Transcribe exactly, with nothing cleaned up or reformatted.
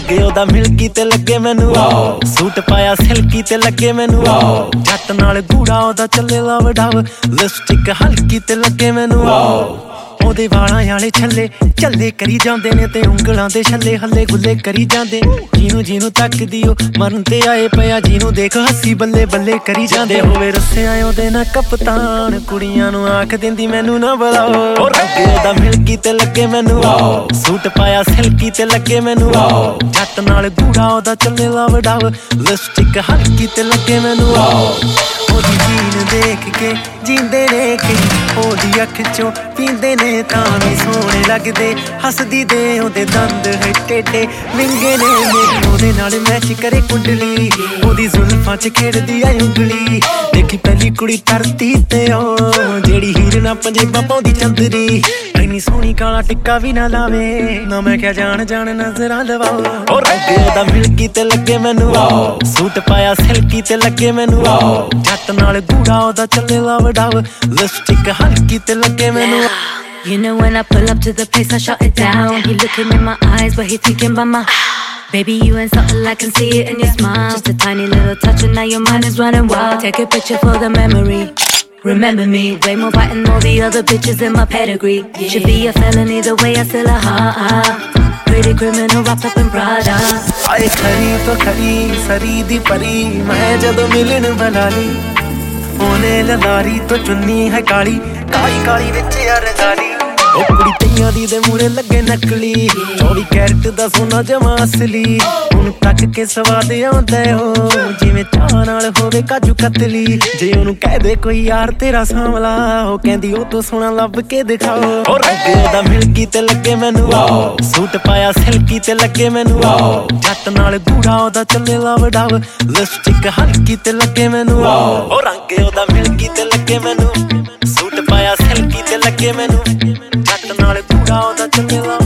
रंग ओदा मिल्की ते लगे मैनू सूट पाया सिल्की ते लगे मैनू जट नाल गूड़ा ओदा चले लव डव लिपस्टिक हल्की ते लगे मैनू ओदे वालां वाले छल्ले चले करी जांदे ने ते उंगलां दे छल्ले हल्ले गुल्ले करी जांदे जीनू जीनू तकदी ओ मरन ते आए पिया जीनू देख हसी बल्ले बल्ले करी जांदे होवे रस्से आए ओदे ना कप्तान कुड़ियां नू आख दिंदी मैनू ना बुलाओ ओ रंग ओदा मिल्की ते लगे मैनू सूट पाया सिल्की ते लगे मैनू जट नाल गूड़ा ओदा चले लव डव लिपस्टिक हल्की ते लगे मैनू ओदी जीन देख के जींदे ने कई ओदी अख चों पींदे ने तां वी सोहणे लगदे हसदी दे ओदे दंद है टेढ़े विंगे ने मेरी ओदे नाल मैच करे कुंडली ओदी जुल्फां च खेड़दी आई उंगली देखी पहली कुड़ी धरती ते ओ जेड़ी हीर ना पंजेबां पाउंदी चंदरी इन्नी सोहनी काला टिक्का भी ना लावे ना मैं क्या जान जान नजरां लवाओ ओ रंग ओदा मिल्की ते लगे मैनू सूट पाया सिल्की ते लगे मैनू जट नाल गूड़ा ओदा चले लव डव लिपस्टिक हल्की ते लगे मैनू You know when I pull up to the place, I shut it down. He looking in my eyes, but he thinking about my baby, you ain't something I can see it in your smile. Just a tiny little touch and now your mind is running wild. Take a picture for the memory. Remember me, way more white than all the other bitches in my pedigree. Should be a felony the way I still a heart. Pretty criminal wrapped up in Prada. आए खरी तो खरी सरी दी परी मैं जदों मिलन बना ली ओने ललारी तो चुन्नी है काली काली काली विच यार गाली ओ कुड़ी तैयां दी दे मूरे लगे नकली चौबी कैरेट दा सोना जमा असली हुण तक के स्वाद आउंदा हो जिवें चाह नाल होवे काजू कतली जे ओनू कह दे कोई यार तेरा सामला ओ कहंदी ओ तो सोना लभ के दिखाओ ओ रंग ओदा मिल्की ते लगे मैनू सूट पाया सिल्की ते लगे मैनू जट नाल गूड़ा ओदा चले लव डव लिपस्टिक हल्की ते लगे मैनू ओ रंग ओदा मिल्की ते लगे मैनू सूट पाया सिल्की ते लगे मैनू जट नाल गूड़ा ओदा चले लव